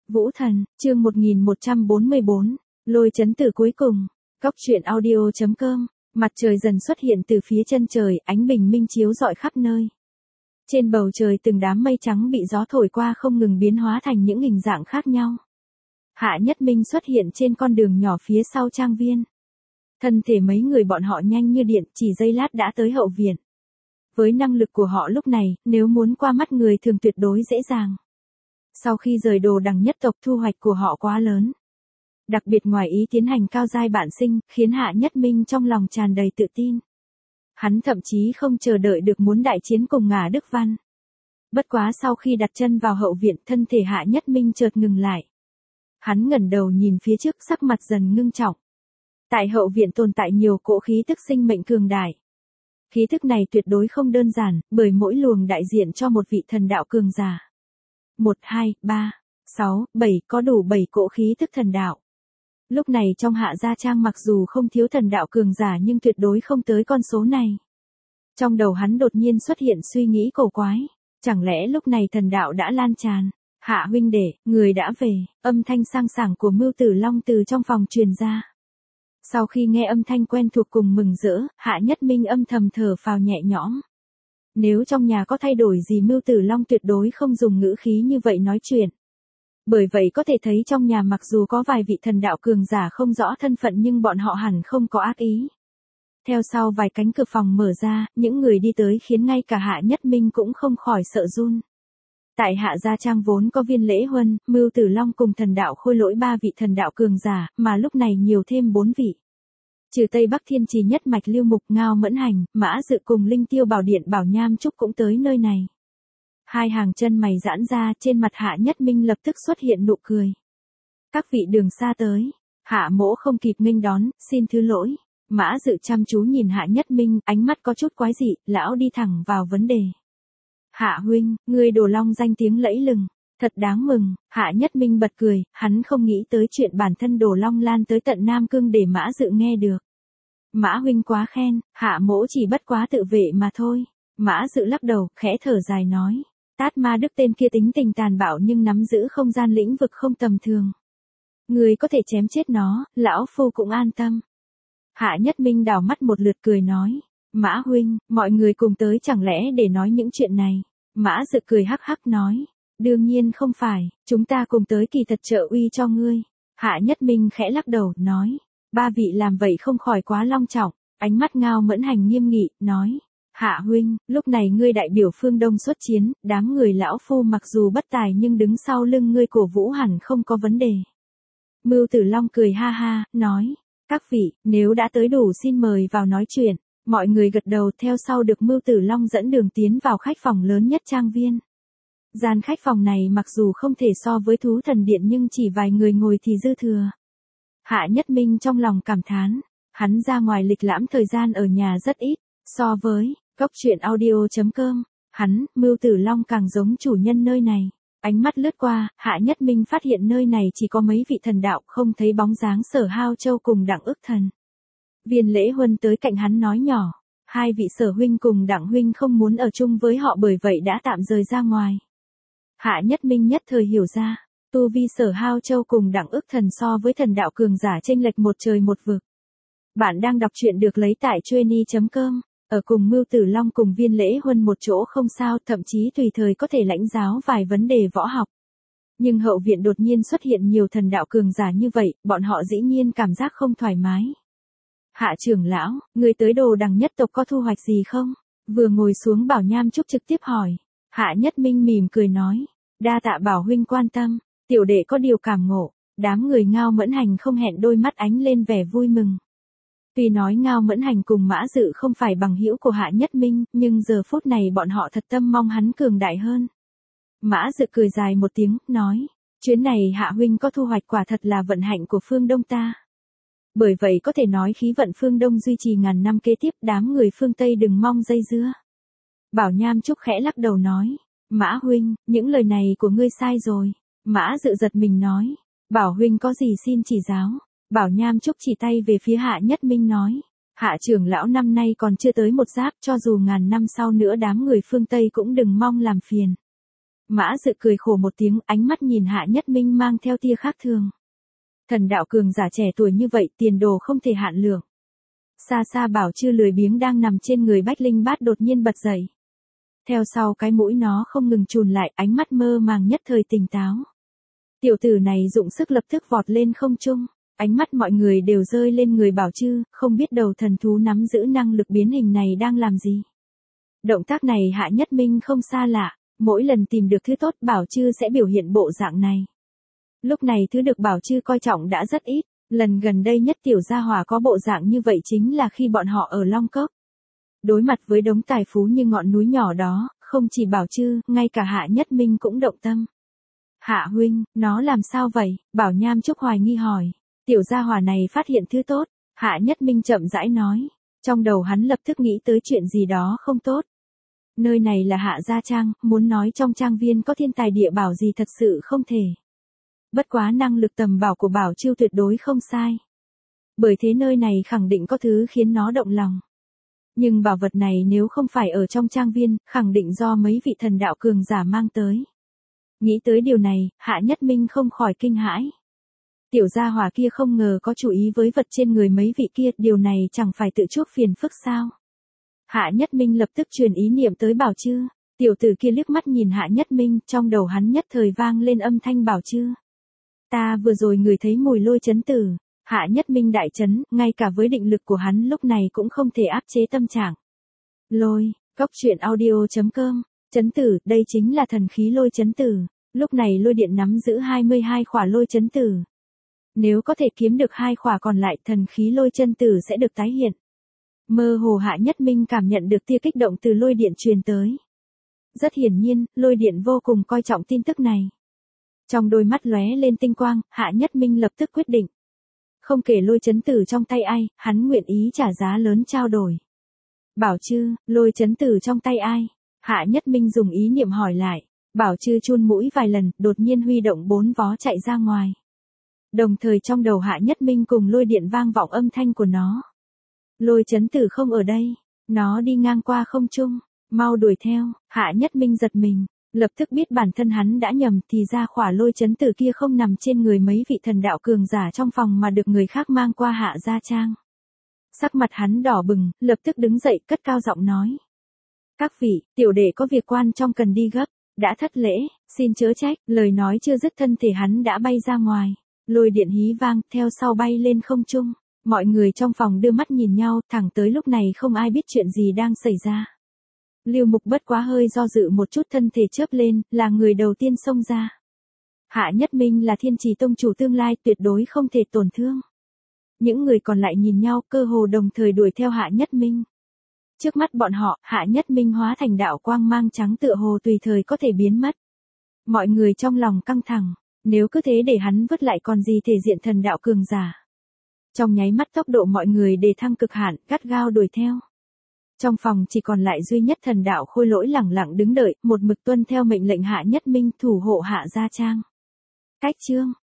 Vũ Thần, chương 1144, lôi chấn tử cuối cùng. Góc truyện audio.com. Mặt trời dần xuất hiện từ phía chân trời, ánh bình minh chiếu rọi khắp nơi. Trên bầu trời từng đám mây trắng bị gió thổi qua không ngừng biến hóa thành những hình dạng khác nhau. Hạ Nhất Minh xuất hiện trên con đường nhỏ phía sau trang viên. Thân thể mấy người bọn họ nhanh như điện, chỉ giây lát đã tới hậu viện. Với năng lực của họ lúc này, nếu muốn qua mắt người thường tuyệt đối dễ dàng. Sau khi rời Đồ Đằng nhất tộc, thu hoạch của họ quá lớn. Đặc biệt ngoài ý tiến hành cao giai bạn sinh, khiến Hạ Nhất Minh trong lòng tràn đầy tự tin. Hắn thậm chí không chờ đợi được muốn đại chiến cùng Ngả Đức Văn. Bất quá sau khi đặt chân vào hậu viện, thân thể Hạ Nhất Minh chợt ngừng lại. Hắn ngẩng đầu nhìn phía trước, sắc mặt dần ngưng trọng. Tại hậu viện tồn tại nhiều cỗ khí tức sinh mệnh cường đại. Khí tức này tuyệt đối không đơn giản, bởi mỗi luồng đại diện cho một vị thần đạo cường giả. 1, 2, 3, 6, 7, có đủ 7 cỗ khí tức thần đạo. Lúc này trong Hạ Gia Trang mặc dù không thiếu thần đạo cường giả nhưng tuyệt đối không tới con số này. Trong đầu hắn đột nhiên xuất hiện suy nghĩ cổ quái. Chẳng lẽ lúc này thần đạo đã lan tràn? Hạ huynh đệ, người đã về, âm thanh sang sảng của Mưu Tử Long từ trong phòng truyền ra. Sau khi nghe âm thanh quen thuộc cùng mừng rỡ, Hạ Nhất Minh âm thầm thở phào nhẹ nhõm. Nếu trong nhà có thay đổi gì Mưu Tử Long tuyệt đối không dùng ngữ khí như vậy nói chuyện. Bởi vậy có thể thấy trong nhà mặc dù có vài vị thần đạo cường giả không rõ thân phận nhưng bọn họ hẳn không có ác ý. Theo sau vài cánh cửa phòng mở ra, những người đi tới khiến ngay cả Hạ Nhất Minh cũng không khỏi sợ run. Tại Hạ Gia Trang vốn có Viên Lễ Huân, Mưu Tử Long cùng thần đạo Khôi Lỗi 3 vị thần đạo cường giả, mà lúc này nhiều thêm 4 vị. Trừ Tây Bắc Thiên Trì nhất mạch Lưu Mục, Ngao Mẫn Hành, Mã Dự cùng Linh Tiêu Bảo Điện Bảo Nham Trúc cũng tới nơi này. Hai hàng chân mày giãn ra, trên mặt Hạ Nhất Minh lập tức xuất hiện nụ cười. Các vị đường xa tới, Hạ mỗ không kịp nghênh đón, xin thứ lỗi. Mã Dự chăm chú nhìn Hạ Nhất Minh, ánh mắt có chút quái dị, lão đi thẳng vào vấn đề. Hạ huynh, ngươi Đồ Long danh tiếng lẫy lừng, thật đáng mừng. Hạ Nhất Minh bật cười, hắn không nghĩ tới chuyện bản thân Đồ Long lan tới tận Nam Cương để Mã Dự nghe được. Mã huynh quá khen, Hạ mỗ chỉ bất quá tự vệ mà thôi. Mã Dự lắc đầu, khẽ thở dài nói. Tát Ma Đức tên kia tính tình tàn bạo nhưng nắm giữ không gian lĩnh vực không tầm thường. Người có thể chém chết nó, lão phu cũng an tâm. Hạ Nhất Minh đảo mắt một lượt cười nói. Mã huynh, mọi người cùng tới chẳng lẽ để nói những chuyện này. Mã Dự cười hắc hắc nói. Đương nhiên không phải, chúng ta cùng tới kỳ thật trợ uy cho ngươi. Hạ Nhất Minh khẽ lắc đầu, nói. 3 vị làm vậy không khỏi quá long trọng. Ánh mắt Ngao Mẫn Hành nghiêm nghị, nói. Hạ huynh, lúc này ngươi đại biểu phương Đông xuất chiến, đám người lão phu mặc dù bất tài nhưng đứng sau lưng ngươi cổ vũ hẳn không có vấn đề. Mưu Tử Long cười ha ha, nói. Các vị, nếu đã tới đủ xin mời vào nói chuyện. Mọi người gật đầu, theo sau được Mưu Tử Long dẫn đường tiến vào khách phòng lớn nhất trang viên. Gian khách phòng này mặc dù không thể so với Thú Thần Điện nhưng chỉ vài người ngồi thì dư thừa. Hạ Nhất Minh trong lòng cảm thán, hắn ra ngoài lịch lãm thời gian ở nhà rất ít, so với góc truyện audio.com, hắn, Mưu Tử Long càng giống chủ nhân nơi này. Ánh mắt lướt qua, Hạ Nhất Minh phát hiện nơi này chỉ có mấy vị thần đạo, không thấy bóng dáng Sở Hao Châu cùng Đặng Ức Thần. Viên Lễ Huân tới cạnh hắn nói nhỏ, 2 vị Sở huynh cùng Đặng huynh không muốn ở chung với họ bởi vậy đã tạm rời ra ngoài. Hạ Nhất Minh nhất thời hiểu ra, tu vi Sở Hao Châu cùng Đặng Ức Thần so với thần đạo cường giả chênh lệch một trời một vực. Bạn đang đọc truyện được lấy tại trueni.com, ở cùng Mưu Tử Long cùng Viên Lễ Huân một chỗ không sao, thậm chí tùy thời có thể lãnh giáo vài vấn đề võ học. Nhưng hậu viện đột nhiên xuất hiện nhiều thần đạo cường giả như vậy, bọn họ dĩ nhiên cảm giác không thoải mái. Hạ trưởng lão, người tới Đồ Đằng nhất tộc có thu hoạch gì không? Vừa ngồi xuống Bảo Nham Trúc trực tiếp hỏi. Hạ Nhất Minh mỉm cười nói. Đa tạ Bảo huynh quan tâm, tiểu đệ có điều cảm ngộ. Đám người Ngao Mẫn Hành không hẹn đôi mắt ánh lên vẻ vui mừng. Tuy nói Ngao Mẫn Hành cùng Mã Dự không phải bằng hữu của Hạ Nhất Minh, nhưng giờ phút này bọn họ thật tâm mong hắn cường đại hơn. Mã Dự cười dài một tiếng, nói. Chuyến này Hạ huynh có thu hoạch quả thật là vận hạnh của phương Đông ta. Bởi vậy có thể nói khí vận phương Đông duy trì ngàn năm kế tiếp, đám người phương Tây đừng mong dây dưa. Bảo Nham Trúc khẽ lắc đầu nói. Mã huynh, những lời này của ngươi sai rồi. Mã Dự giật mình nói. Bảo huynh có gì xin chỉ giáo. Bảo Nham Trúc chỉ tay về phía Hạ Nhất Minh nói. Hạ trưởng lão năm nay còn chưa tới một giáp, cho dù ngàn năm sau nữa đám người phương Tây cũng đừng mong làm phiền. Mã Dự cười khổ một tiếng, ánh mắt nhìn Hạ Nhất Minh mang theo tia khác thường. Thần đạo cường giả trẻ tuổi như vậy, tiền đồ không thể hạn lượng. Xa xa Bảo Chư lười biếng đang nằm trên người Bách Linh Bát đột nhiên bật dậy. Theo sau cái mũi nó không ngừng chùn lại, ánh mắt mơ màng nhất thời tỉnh táo. Tiểu tử này dụng sức lập tức vọt lên không trung, ánh mắt mọi người đều rơi lên người Bảo Chư, không biết đầu thần thú nắm giữ năng lực biến hình này đang làm gì. Động tác này Hạ Nhất Minh không xa lạ, mỗi lần tìm được thứ tốt Bảo Chư sẽ biểu hiện bộ dạng này. Lúc này thứ được Bảo Chư coi trọng đã rất ít, lần gần đây nhất tiểu gia hỏa có bộ dạng như vậy chính là khi bọn họ ở Long Cốc. Đối mặt với đống tài phú như ngọn núi nhỏ đó, không chỉ Bảo Chư, ngay cả Hạ Nhất Minh cũng động tâm. Hạ huynh, nó làm sao vậy? Bảo Nham Trúc hoài nghi hỏi. Tiểu gia hỏa này phát hiện thứ tốt, Hạ Nhất Minh chậm rãi nói. Trong đầu hắn lập tức nghĩ tới chuyện gì đó không tốt. Nơi này là Hạ Gia Trang, muốn nói trong trang viên có thiên tài địa bảo gì thật sự không thể. Bất quá năng lực tầm bảo của Bảo Chiêu tuyệt đối không sai. Bởi thế nơi này khẳng định có thứ khiến nó động lòng. Nhưng bảo vật này nếu không phải ở trong trang viên, khẳng định do mấy vị thần đạo cường giả mang tới. Nghĩ tới điều này, Hạ Nhất Minh không khỏi kinh hãi. Tiểu gia hỏa kia không ngờ có chú ý với vật trên người mấy vị kia, điều này chẳng phải tự chuốc phiền phức sao. Hạ Nhất Minh lập tức truyền ý niệm tới Bảo Chư. Tiểu tử kia liếc mắt nhìn Hạ Nhất Minh, trong đầu hắn nhất thời vang lên âm thanh Bảo Chư. Ta vừa rồi ngửi thấy mùi lôi chấn tử. Hạ Nhất Minh đại chấn, ngay cả với định lực của hắn lúc này cũng không thể áp chế tâm trạng. Lôi, Cốc Truyện Audio.com, chấn tử, đây chính là thần khí lôi chấn tử. Lúc này lôi điện nắm giữ 22 khỏa lôi chấn tử. Nếu có thể kiếm được 2 khỏa còn lại, thần khí lôi chân tử sẽ được tái hiện. Mơ hồ Hạ Nhất Minh cảm nhận được tia kích động từ lôi điện truyền tới. Rất hiển nhiên, lôi điện vô cùng coi trọng tin tức này. Trong đôi mắt lóe lên tinh quang, Hạ Nhất Minh lập tức quyết định. Không kể lôi chấn tử trong tay ai, hắn nguyện ý trả giá lớn trao đổi. Bảo Chư, lôi chấn tử trong tay ai? Hạ Nhất Minh dùng ý niệm hỏi lại. Bảo Chư chun mũi vài lần, đột nhiên huy động 4 vó chạy ra ngoài. Đồng thời trong đầu Hạ Nhất Minh cùng lôi điện vang vọng âm thanh của nó. Lôi chấn tử không ở đây, nó đi ngang qua không trung, mau đuổi theo. Hạ Nhất Minh giật mình, lập tức biết bản thân hắn đã nhầm, thì ra khỏa lôi chấn tử kia không nằm trên người mấy vị thần đạo cường giả trong phòng mà được người khác mang qua Hạ Gia Trang. Sắc mặt hắn đỏ bừng, lập tức đứng dậy cất cao giọng nói. Các vị, tiểu đệ có việc quan trong cần đi gấp, đã thất lễ, xin chớ trách. Lời nói chưa dứt thân thể hắn đã bay ra ngoài. Lôi điện hí vang, theo sau bay lên không trung. Mọi người trong phòng đưa mắt nhìn nhau, thẳng tới lúc này không ai biết chuyện gì đang xảy ra. Lưu Mục bất quá hơi do dự một chút, thân thể chớp lên, là người đầu tiên xông ra. Hạ Nhất Minh là Thiên Trì Tông chủ tương lai, tuyệt đối không thể tổn thương. Những người còn lại nhìn nhau, cơ hồ đồng thời đuổi theo Hạ Nhất Minh. Trước mắt bọn họ, Hạ Nhất Minh hóa thành đạo quang mang trắng tựa hồ tùy thời có thể biến mất. Mọi người trong lòng căng thẳng, nếu cứ thế để hắn vứt lại còn gì thể diện thần đạo cường giả. Trong nháy mắt tốc độ mọi người đề thăng cực hạn, gắt gao đuổi theo. Trong phòng chỉ còn lại duy nhất thần đạo Khôi Lỗi lẳng lặng đứng đợi, một mực tuân theo mệnh lệnh Hạ Nhất Minh thủ hộ Hạ Gia Trang. Cách chương